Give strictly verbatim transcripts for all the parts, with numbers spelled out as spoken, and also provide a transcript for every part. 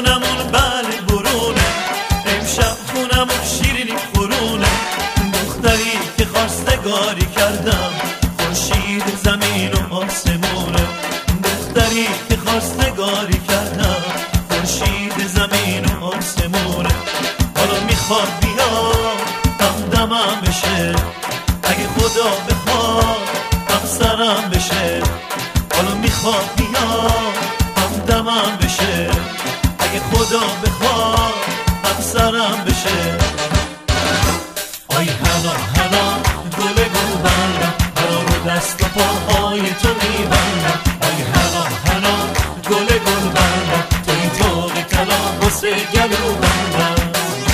خونمون بله برونه، امشب خونمون شیرینی خورونه. دختری که خواستگاری کردم، خورشید زمین و آسمونه. دختری که خواستگاری کردم، خورشید زمین و آسمونه. حالا میخواد بیاد همدمم بشه، اگه خدا بخواد همسرم بشه. حالا میخواد بیاد همدمم بشه، اگه خدا بخواد همسرم بشه. آی هنا هنا گل گل بندم، هنا رو دست و پاهای تو میبندم. آی هنا هنا گل گل بندم، تو این طاق طلا واسه گلو بندم.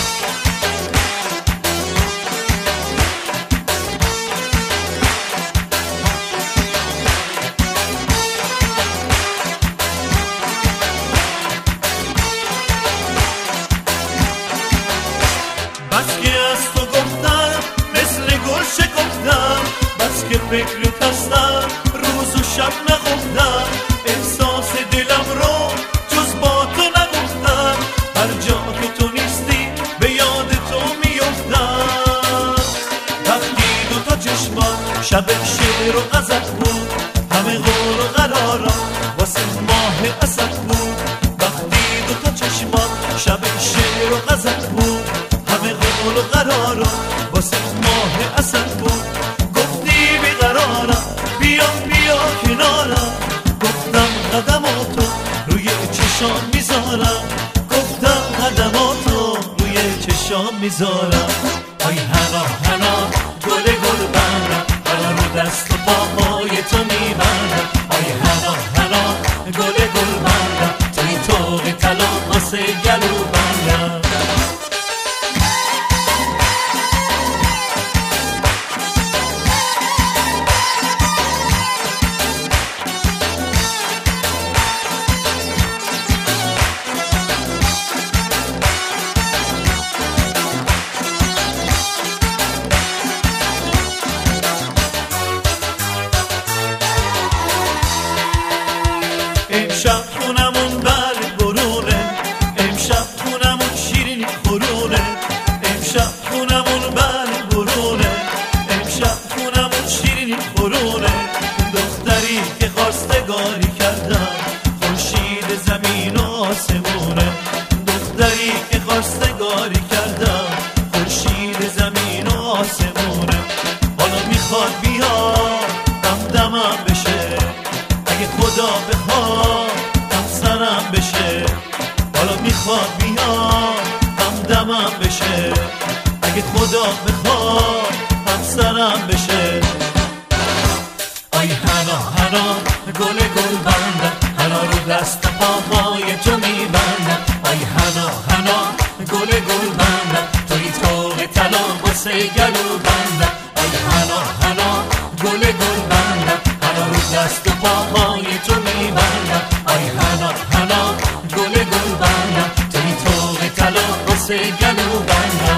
بس که از تو گفتم مثل گل شکفتم، بس که فکرت هستم روز و شب نخفتم. احساس دلم رو جز با تو نگفتم، هر جا که تو نیستی به یاد تو میفتم. وقتی دو تا چشمان شب شعر و غزل بود، همه قول و قرارم واسه ماه اسد بود. وقتی دو تا چشمان شب شعر و غزل بود، همه قول و قرارم واسه ماه اسد بود. گفتی بیقرارم بیا بیا کنارم، گفتم قدماتو روی چشام میذارم. گفتم قدماتو روی چشام میذارم. آی هنا هنا گل گل بندم، هنا رو دست و پاهای تو میبندم. آی هنا هنا گل گل بندم، تو این طاق طلا واسه گلو بندم. امشب خونمون بله برونه، امشب خونمون شیرینی خورونه. امشب خونمون بله برونه، امشب خونمون شیرینی خورونه. دختری که خواستگاری کردم، خورشید زمین و آسمونه. دختری که خواستگاری کردم، خورشید زمین و آسمونه. حالا میخواد بیاد همدمم بشه، اگه خدا بخواد همسرم بشه. حالا میخواد بیاد همدمم بشه، اگه خدا بخواد همسرم بشه. آی هنا هنا گل گل بندم، هنا رو دست پاهای تو میبندم. آی هنا هنا گل گل بندم، توی طاق طلا واسه گلو بندم. آی هنا هنا گل گل بندم، هنا رو دست و پاهای تو میبندم. آی هنا هنا گل گل بندم، توی طاق طلا واسه گلو بندم.